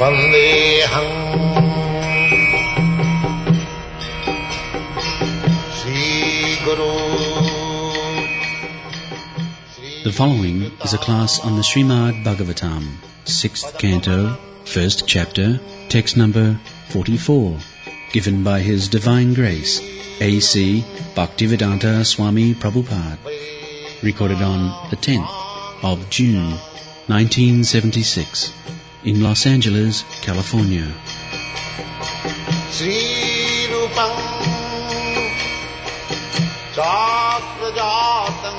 Vandeham Sri Guru. The following is a class on the Srimad Bhagavatam, 6th Canto, 1st Chapter, text number 44, given by His Divine Grace, A.C. Bhaktivedanta Swami Prabhupada, recorded on the 10th of June, 1976, in Los Angeles, California. Sri Rupam Chakrajatam.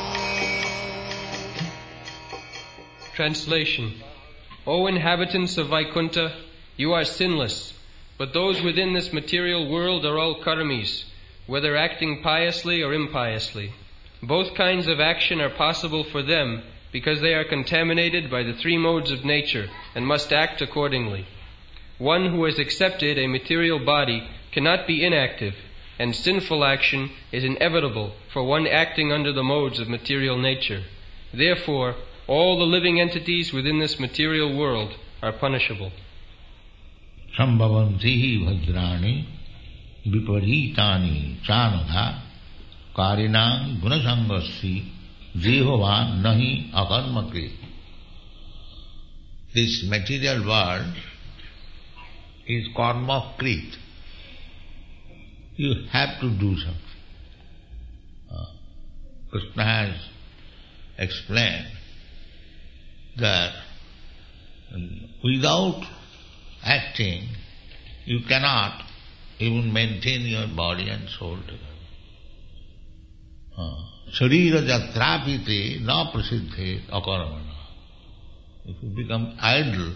Translation. O inhabitants of Vaikuntha, you are sinless, but those within this material world are all karmis, whether acting piously or impiously. Both kinds of action are possible for them because they are contaminated by the three modes of nature and must act accordingly. One who has accepted a material body cannot be inactive, and sinful action is inevitable for one acting under the modes of material nature. Therefore, all the living entities within this material world are punishable. Sambhavanti bhadrani viparitani chanadha karinam gunasangasya jehova nahi akarmakri. This material world is karma-krit. You have to do something. Krishna has explained that without acting, you cannot even maintain your body and soul together. Sharira jatrapite na prasiddhe akaramana. If you become idle,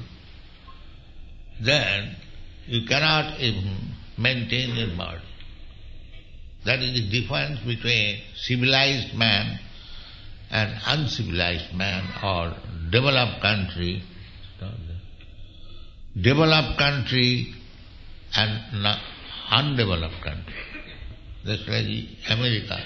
then you cannot even maintain your body. That is the difference between civilized man and uncivilized man or developed country. Developed country and undeveloped country. That's like America.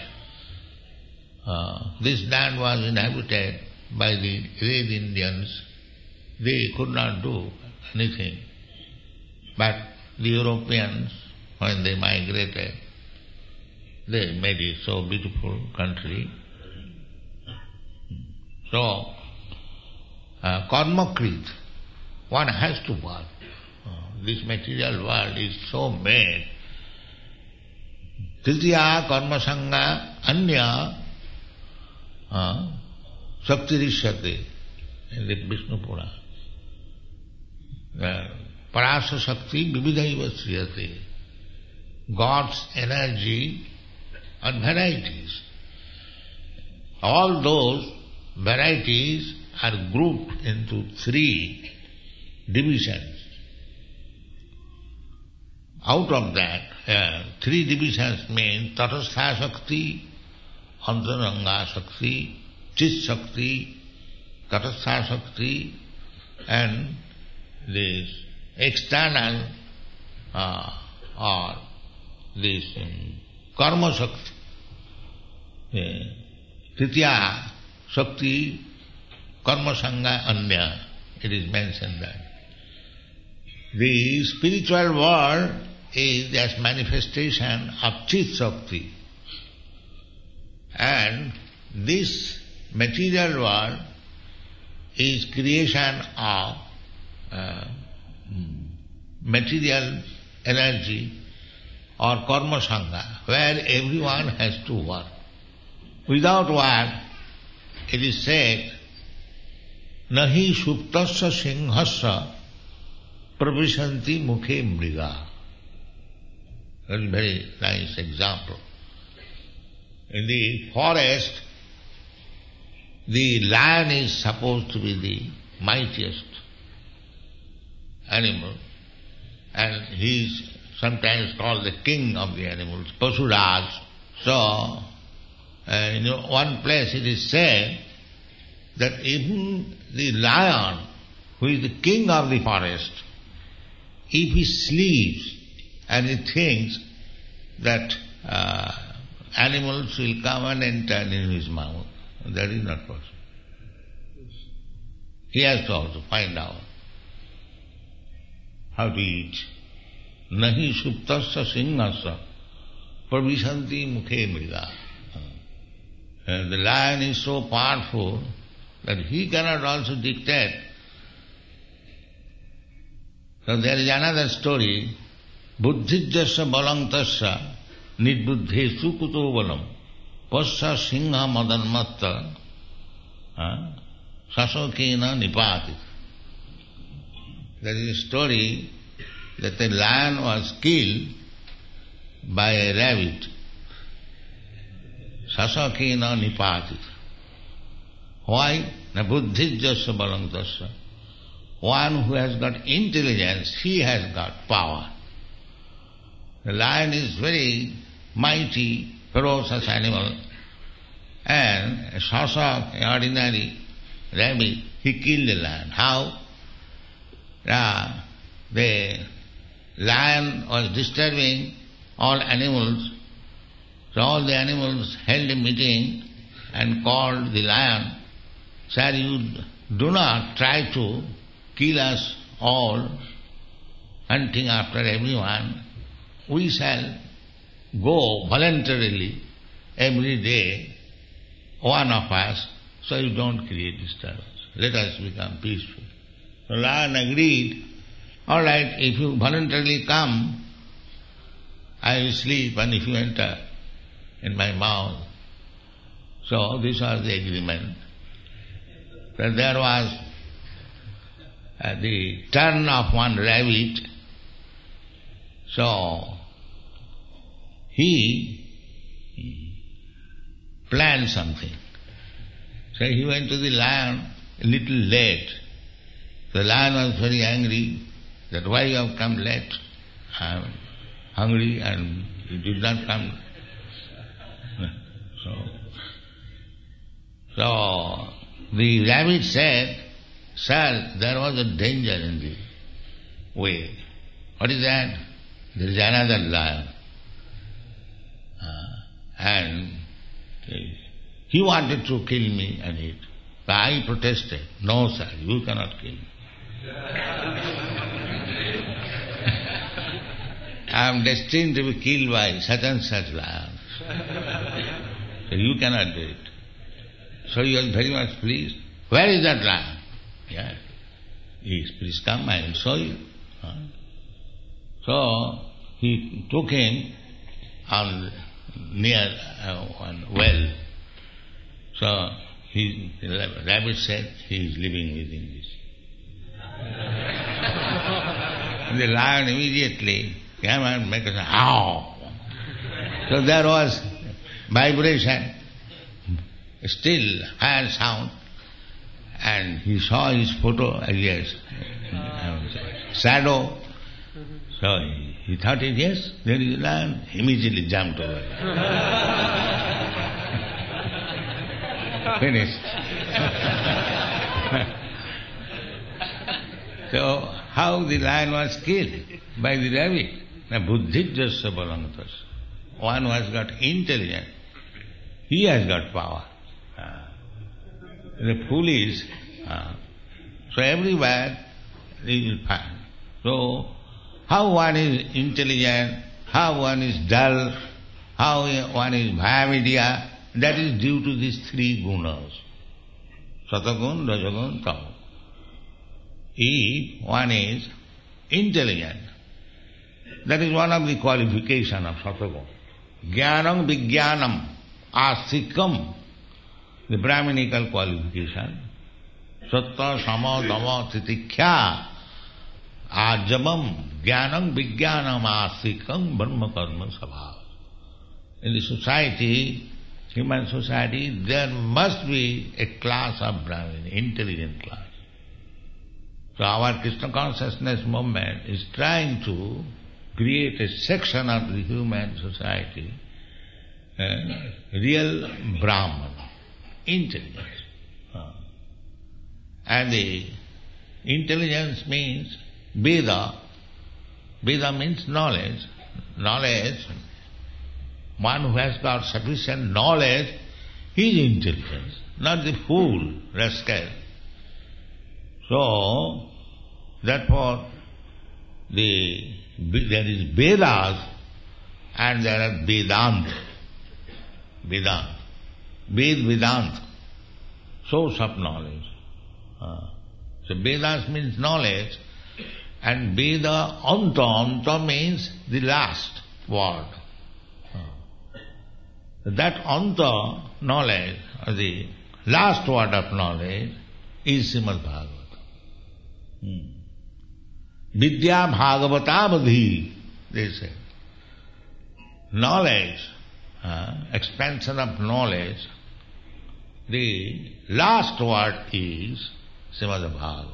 This land was inhabited by the Red Indians. They could not do anything. But the Europeans, when they migrated, they made it so beautiful country. So, karma-krit, one has to work. This material world is so made. Tritiya karma-sanga anya shaktirishyate in the Vishnu Purana. Parasa shakti vividhaiva sriyate. God's energy and varieties. All those varieties are grouped into three divisions. Out of that, three divisions mean Tatastha Shakti, Antaranga Shakti, Chit Shakti, Tatastha Shakti, and this external or this Karma Shakti. Tritiya Shakti, Karma Sangha Anya, it is mentioned that. The spiritual world is just manifestation of Chit Shakti. And this material world is creation of material energy or Karma Sangha, where everyone has to work. Without work, it is said, Nahi suptasya singhasya pravishanti mukhe mriga. That's a very nice example. In the forest, the lion is supposed to be the mightiest animal, and he is sometimes called the king of the animals, Pasuraj. So, in one place it is said that even the lion, who is the king of the forest, if he sleeps and he thinks that animals will come and enter in his mouth, that is not possible. He has to also find out. how to eat. Nahi suptasya singhasya pravishanti mukhe mriga. The lion is so powerful that he cannot also dictate. So there is another story, buddhijyasya balantasya nidbuddhesu kuto balam pasya singha madanmatta sasokena nipati. There is a story that a lion was killed by a rabbit. Sasakena nipati. Why? Na buddhijyasya balantasya. One who has got intelligence, he has got power. The lion is very mighty, ferocious animal, and a sasak, an ordinary rabbit, he killed the lion. How? The lion was disturbing all animals, so all the animals held a meeting and called the lion, "Sir, you do not try to kill us all, hunting after everyone. We shall go voluntarily every day, one of us, so you don't create disturbance. Let us become peaceful." So lion agreed, "All right, if you voluntarily come, I will sleep, and if you enter in my mouth." So this was the agreement. That there was the turn of one rabbit. So he planned something. So he went to the lion a little late. The lion was very angry that, "Why you have come late? I am hungry and you did not come." So the rabbit said, "Sir, there was a danger in the way." "What is that?" "There is another lion. And he wanted to kill me and eat." But I protested, "No, sir, you cannot kill me. I am destined to be killed by such and such lions. So you cannot do it." So he was very much pleased. "Where is that lion?" "Yeah." "Yes, please come, I will show you." So he took him on near one well. So the rabbit said, "He is living within this." And the lion immediately came and made a howl. So there was vibration, still higher sound, and he saw his photo, yes, shadow. So he thought, "Yes, there is a lion." Immediately jumped over. Finished. So how the lion was killed? By the rabbit. Now buddhijyasya balantasya. One who has got intelligence, he has got power. The foolish. So everywhere you will find. So how one is intelligent, how one is dull, how one is bhayavidya, that is due to these three gunas. Satagun, rajagun, tamas. If one is intelligent, that is one of the qualifications of satagun. Jnanam vijnanam asikam, the Brahminical qualification. Satta sama dhamma titikya ajamam jnanam vijnanam asikam brahma karma sabha. In the society, human society, there must be a class of Brahmin, intelligent class. So our Krishna consciousness movement is trying to create a section of the human society, real Brahman, intelligence. And the intelligence means Veda. Veda means knowledge. Knowledge, one who has got sufficient knowledge, he is intelligent, not the fool, rascal. So, therefore, there is Vedas and there are Vedanta. Vedanta. Vedanta. Source of knowledge. So Vedas means knowledge, and Veda Anta means the last word. That Anta knowledge, or the last word of knowledge, is Srimad Bhagavatam. Vidya Bhagavatamadhi, they say. Knowledge, expansion of knowledge, the last word is Srimad Bhagavatam.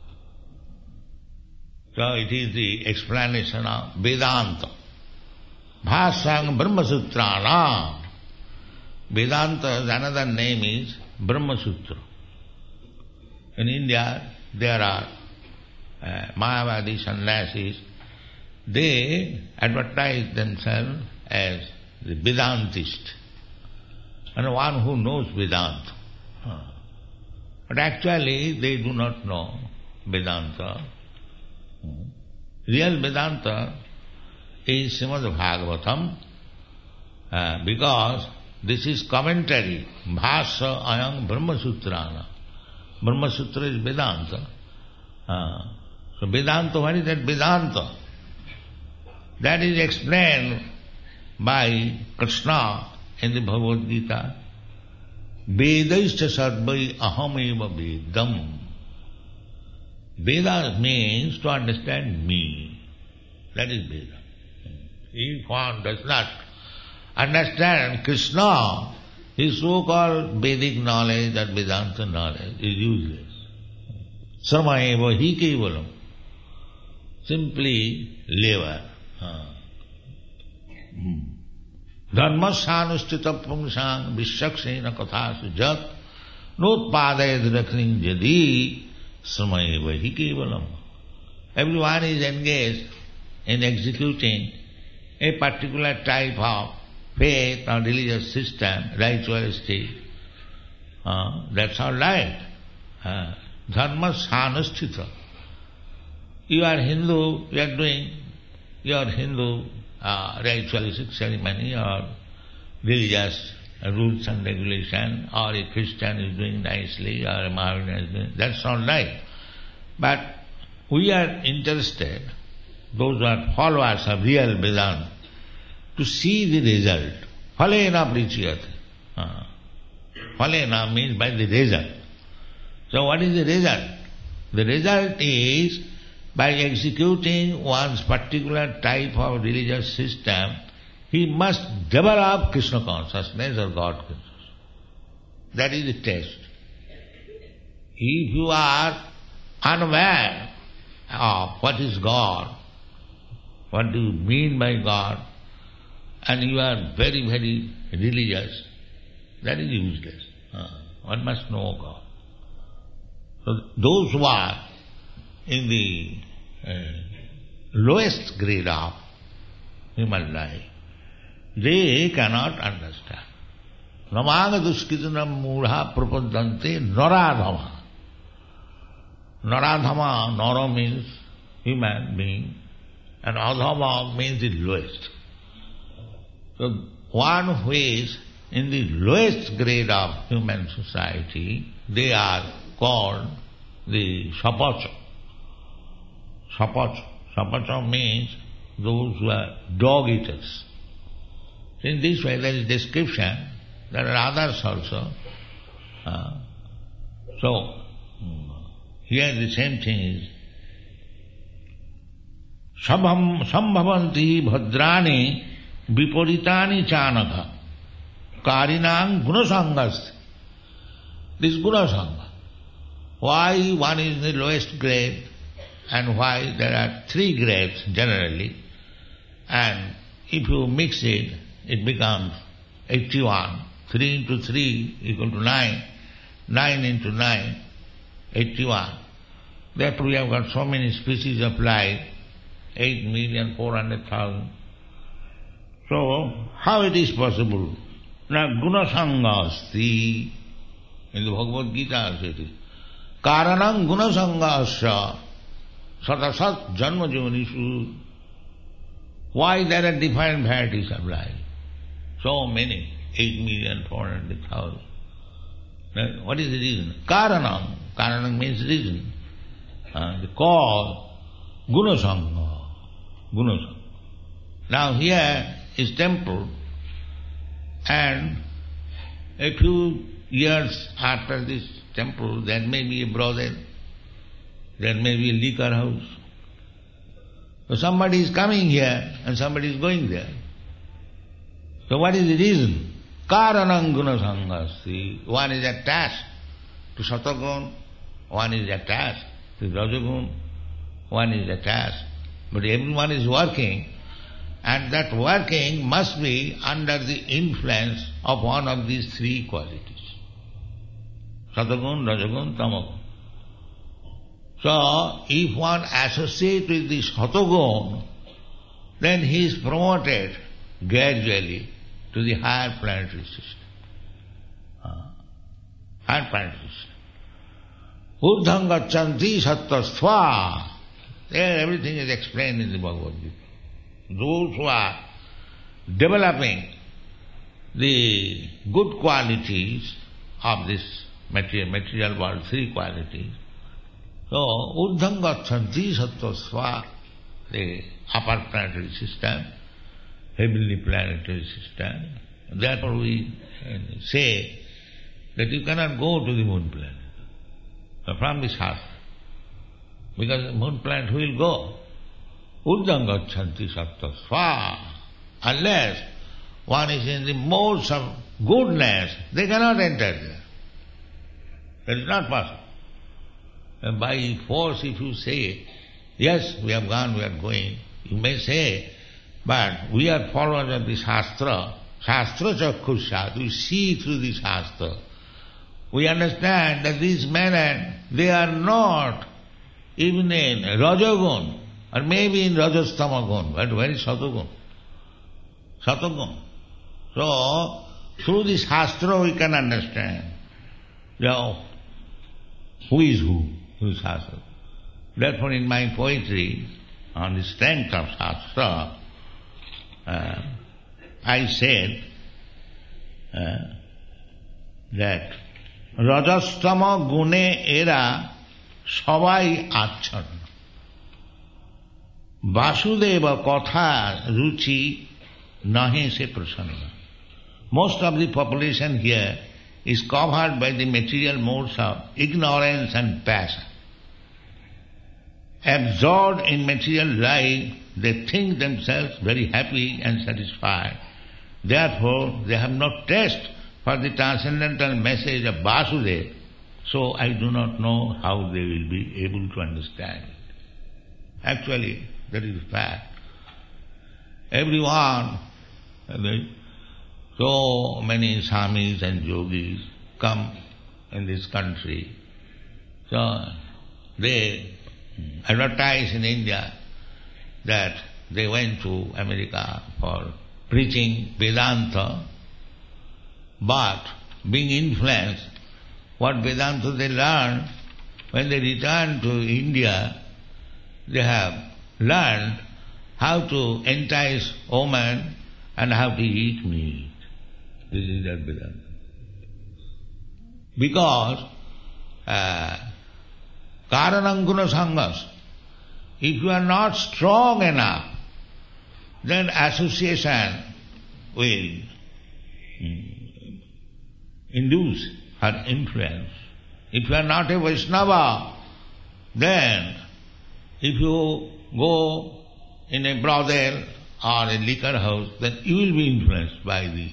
So it is the explanation of Vedanta. Bhāsyaṁ Brahmasutranam. Vedanta's another name is Brahma Sutra. In India, there are Mayavadi sannyasis. They advertise themselves as the Vedantist, and one who knows Vedanta. But actually, they do not know Vedanta. Real Vedanta is Srimad Bhagavatam, because this is commentary. Bhāsya ayam Brahma Sutrana. Brahma Sutra is Vedanta. So Vedanta, what is that Vedanta? That is explained by Krishna in the Bhagavad Gita. Vedaischa sarvai ahameva vedam. Veda means to understand me. That is Veda. If one does not understand Krishna, his so-called Vedic knowledge or Vedanta knowledge is useless. Sarvaeva hi kevalam. Simply labor. Dharmasyanustita pungsang vishaksena kathasu jat notpadayad rakning jadi sarvaeva hi kevalam. Everyone is engaged in executing a particular type of faith or religious system, ritualistic. That's all right. Dharma sanusthita. You are Hindu, you are doing your Hindu ritualistic ceremony or religious rules and regulation, or a Christian is doing nicely, or a Mohammedan is doing, that's all right. But we are interested, those who are followers of real Vedanta, to see the result. Phalena prichyate. Phalena means by the result. So what is the result? The result is by executing one's particular type of religious system, he must develop Krishna consciousness or God consciousness. That is the test. If you are unaware of what is God, what do you mean by God, and you are very, very religious, that is useless. One must know God. So those who are in the lowest grade of human life, they cannot understand. Namaga duskitanam mudha prapadante naradhama. Naradhama, nara means human being, and adhama means the lowest. So one who is in the lowest grade of human society, they are called the sapacha. Sapacha. Sapacha means those who are dog eaters. In this way there is description, there are others also. So, here the same thing is, sambhavanti bhadrani viparitani chanaka karinang gunasangas. This gunasanga. Why one is in the lowest grade and why there are 3 grades generally, and if you mix it, it becomes 81. 3 into 3 equal to 9. 9 into 9, 81. Therefore we have got so many species of life, 8,400,000. So, how it is possible? Na gunasanga asti. In the Bhagavad Gita also it is. Karanam gunasanga asya satasat janma jonishu. Why there are different varieties of life? So many, 8,400,000. What is the reason? Karanam. Karanam means reason. The cause, gunasanga. Gunasanga. Now here is temple, and a few years after this temple there may be a brothel, there may be a liquor house. So somebody is coming here and somebody is going there. So what is the reason? Karanam gunasangasti. One is attached to satagun, one is attached to rajagun, one is attached. But everyone is working, and that working must be under the influence of one of these three qualities. Satagun, rajagun, tamagun. So, if one associates with this satagun, then he is promoted gradually to the higher planetary system. Higher planetary system. Urdham gacchanti sattva. There everything is explained in the Bhagavad Gita. Those who are developing the good qualities of this material world, three qualities. So, urdham gacchanti sattva, the upper planetary system, heavenly planetary system. Therefore we say that you cannot go to the moon planet from this house, because the moon planet will go. Urdham gacchanti sattva. Unless one is in the modes of goodness, they cannot enter there. That is not possible. And by force, if you say, yes, we have gone, we are going, you may say, but we are followers of the Shastra. Shastra chakkhushat. We see through the Shastra. We understand that these men, they are not even in Rajagun, or maybe in Rajastamagun, but where is Satagun? Satagun. So, through this Shastra we can understand, who is who is Shastra. Therefore in my poetry, on the strength of Shastra, I said that Rajastama gune era sabai achan. Vasudeva katha ruchi nahe se prasanna. Most of the population here is covered by the material modes of ignorance and passion. Absorbed in material life, they think themselves very happy and satisfied. Therefore, they have no taste for the transcendental message of Vasudeva. So I do not know how they will be able to understand it. Actually, that is fact. Everyone, so many swamis and yogis come in this country. So they advertise in India that they went to America for preaching Vedanta, but being influenced, what Vedanta they learned, when they return to India, they have learned how to entice women and how to eat meat. This is that Vedanta. Because karanam gunasangas, if you are not strong enough, then association will induce her influence. If you are not a Vaishnava, then if you go in a brothel or a liquor house, then you will be influenced by the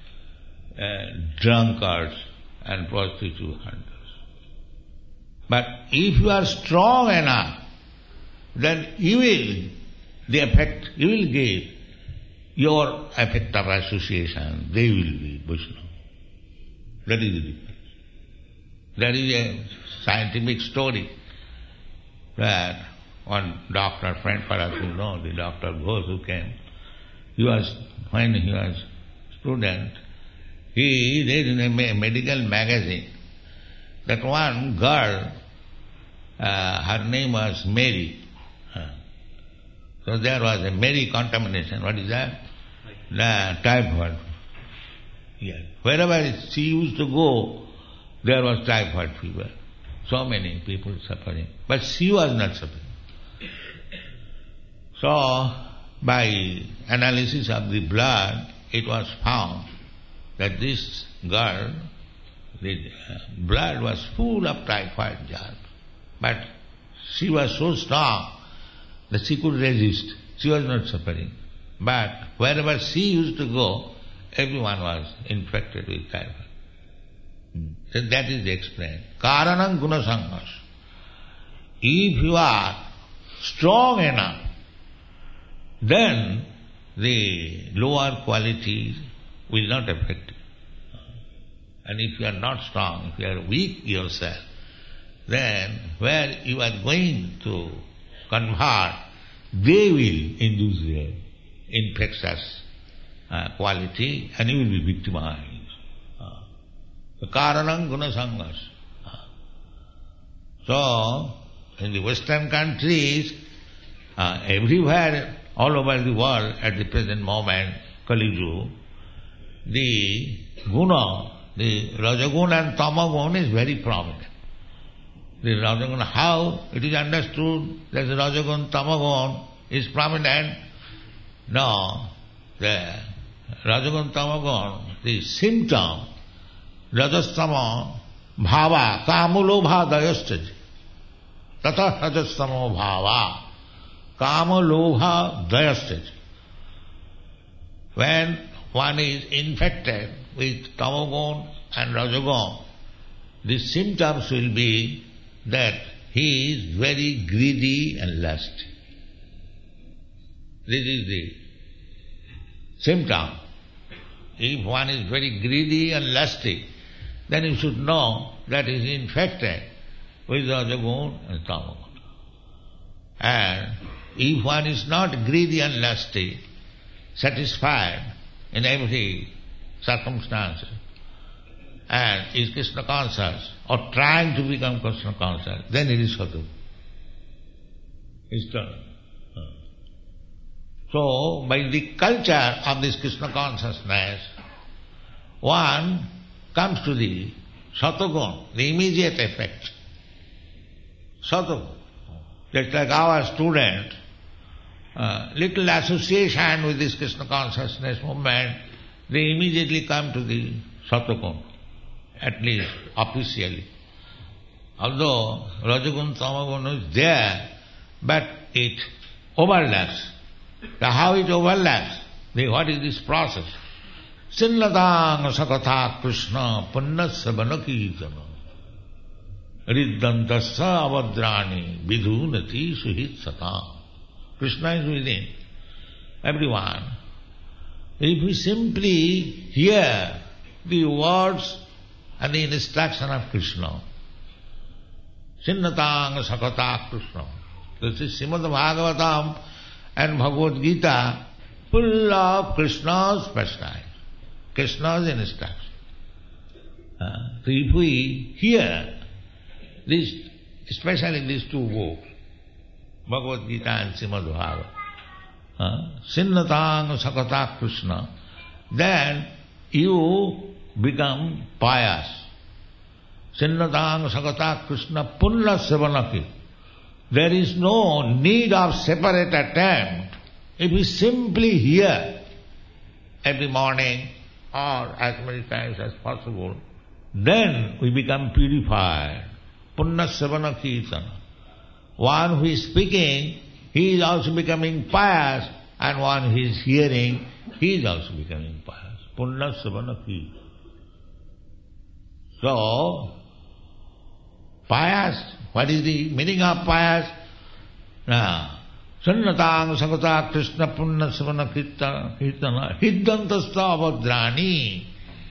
drunkards and prostitute hunters. But if you are strong enough, then you will give your effect of association, they will be Vaishnava. That is the difference. There is a scientific story that one doctor, friend for us who know, the Dr. Ghosh who came, when he was student, he read in a medical magazine that one girl, her name was Mary, So there was a merry contamination. What is that? The typhoid. Yes. Wherever she used to go, there was typhoid fever. So many people suffering. But she was not suffering. So, by analysis of the blood, it was found that this girl, the blood was full of typhoid germs. But she was so strong that she could resist. She was not suffering. But wherever she used to go, everyone was infected with typhoid. So that is explained. Karanam gunasangas. If you are strong enough, then the lower qualities will not affect you. And if you are not strong, if you are weak yourself, then where you are going to convert, they will induce the infectious quality and you will be victimized. Karanam gunasangas. So, in the Western countries, everywhere, all over the world at the present moment, Kali Yuga, the guna, the Rajaguna and Tamaguna is very prominent. The Rajaguna, how it is understood that the Rajaguna, Tamaguna is prominent? No, the Rajaguna, Tamaguna, the symptom, Rajastama, Bhava, Kamulobha Dayastaji. Tata Rajastamo Bhava, Kamalobha Dayastaji. When one is infected with Tamagun and Rajagun, the symptoms will be that he is very greedy and lusty. This is the symptom. If one is very greedy and lusty, then you should know that he is infected with Rajagun and Tamagun. And if one is not greedy and lusty, satisfied in every circumstance, and is Krishna conscious or trying to become Krishna conscious, then it is Sadhu. It's done. So, by the culture of this Krishna consciousness, one comes to the Satagun, the immediate effect. Satagun. Just like our student, little association with this Krishna consciousness movement, they immediately come to the Satagun, at least officially. Although Rajagun, Tamagun is there, but it overlaps. So how it overlaps? What is this process? Sinnatang sakatha Krishna punnasya banakirtana riddantasa avadrani vidhunati suhit satam. Krishna is within everyone. If we simply hear the words and the instruction of Krishna, Sinnatang sakatha Krishna. This is Srimad Bhagavatam and Bhagavad Gita, full of Krishna's pastime, Krishna's instruction. So if we hear this, especially these two books, Bhagavad Gita and Srimad Bhagavatam, Sinnatang Sakata Krishna, then you become pious. Sinnatang Sakata Krishna Punna Savanaki. There is no need of separate attempt. If we simply hear every morning or as many times as possible, then we become purified. Punna Savana Kirtana. One who is speaking, he is also becoming pious, and one who is hearing, he is also becoming pious. Punna Savana Kirtana. So, pious, what is the meaning of pious? Sannatang Sakata Krishna Punna Savana Kirtana Hiddantasta Avadrani.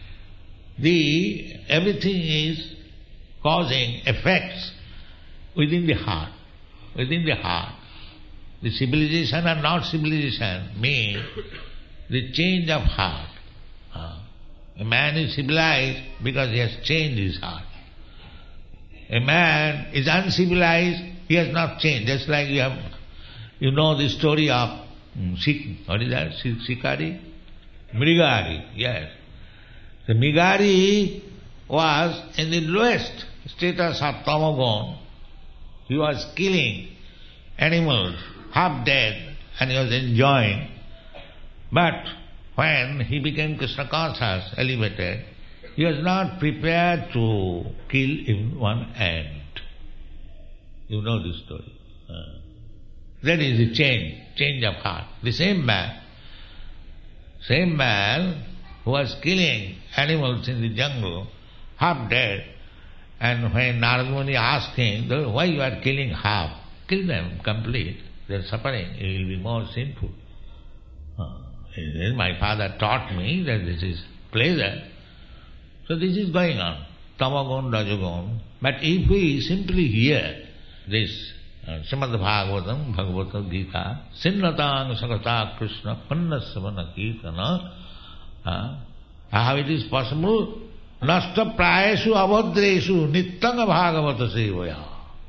Everything is causing effects within the heart. Within the heart. The civilization and not civilization mean the change of heart. A man is civilized because he has changed his heart. A man is uncivilized, he has not changed. Just like you have You know the story of what is that? Sikari? Mrigari, yes. The Mrigari was in the lowest status of Tamagun. He was killing animals, half dead, and he was enjoying. But when he became Krishna conscious, elevated, he was not prepared to kill even one ant. You know this story. That is the change of heart. The same man who was killing animals in the jungle, half dead, and when Narada Muni asked him, why you are killing half? Kill them complete. They are suffering. It will be more sinful. My father taught me that this is pleasure. So this is going on. Tamagun, Rajagun. But if we simply hear this Srimad Bhagavatam, Bhagavata Gita, Sinnatang Sakata Krishna Pannasavana Kirtana, how it is possible? Nasta prayesu avadresu nittanga bhagavata sevaya.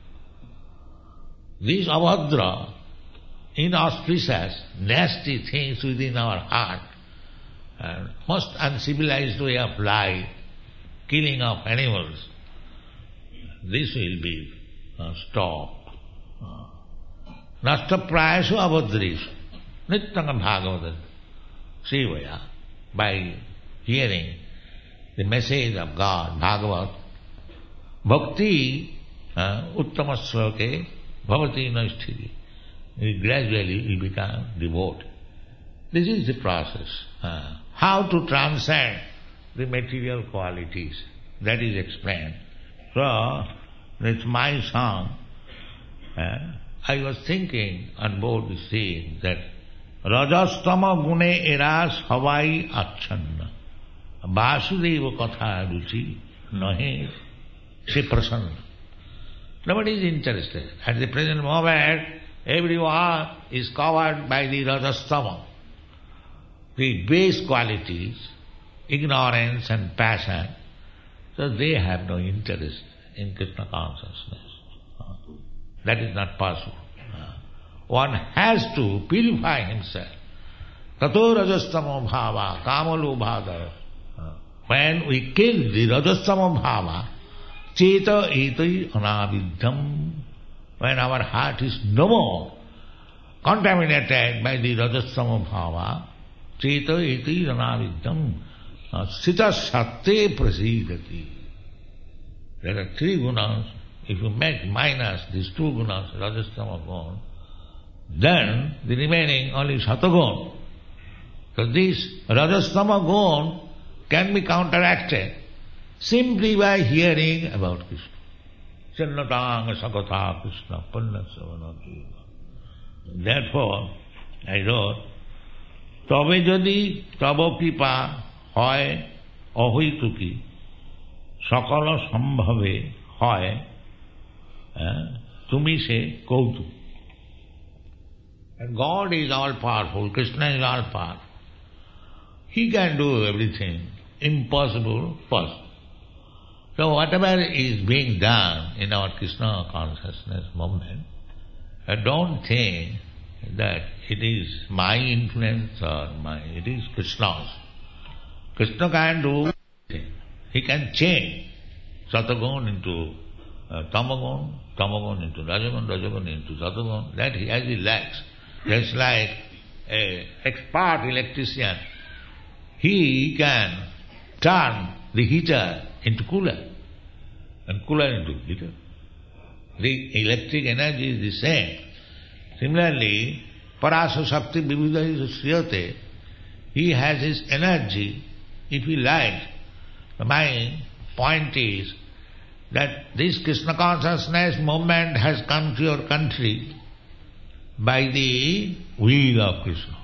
These avadra, inauspicious, nasty things within our heart, most uncivilized way of life, killing of animals, this will be stopped. Nasta prayesu avadresu nittanga bhagavata sevaya. By hearing the message of God, Bhagavat, Bhakti, Uttama Sloke, Bhavati Naisthiti. Gradually will become devoted. This is the process. How to transcend the material qualities, that is explained. So, that's my song. I was thinking on board the sea that Rajastama gune eras havai achanna. Vasudeva katha ruchi nahe se prasanna. Nobody is interested. At the present moment, everyone is covered by the Rajastama. The base qualities, ignorance and passion. So they have no interest in Krishna consciousness. That is not possible. One has to purify himself. Tato rajastama bhava, kamalu bhava. When we kill the rajastama bhava, cheta etai anaviddham. When our heart is no more contaminated by the rajastama bhava, cheta etai anaviddham. Sita satte prasidati. There are three gunas. If you make minus these two gunas, rajastama guna, then the remaining only Satagun. So this Rajastama Gun can be counteracted simply by hearing about Krishna. Channatang Sakatha Krishna Pannasavana Kirtana. Therefore, I wrote, Tabe Jadi Tabo Kripa Hoy Ahoituki Sakala Sambhave Hoy Tumi Se Kautu. And God is all-powerful, Krishna is all-powerful. He can do everything. Impossible, possible. So whatever is being done in our Krishna consciousness movement, don't think that it is my influence or it is Krishna's. Krishna can do everything. He can change Satagun into Tamagun, Tamagun into Rajagun, Rajagun into Satagun. That he has the likes. Just like an expert electrician, he can turn the heater into cooler and cooler into heater. The electric energy is the same. Similarly, Parasa Shakti Vividha Sriyate, he has his energy if he likes. My point is that this Krishna consciousness movement has come to your country by the will of Krishna.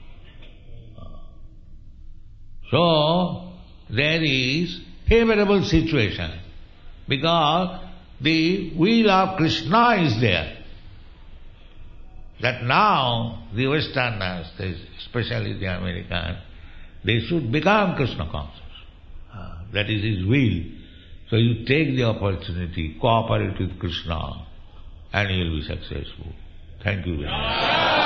So, there is favorable situation because the will of Krishna is there. That now the Westerners, especially the Americans, they should become Krishna conscious. That is his will. So you take the opportunity, cooperate with Krishna, and you will be successful. Thank you very much.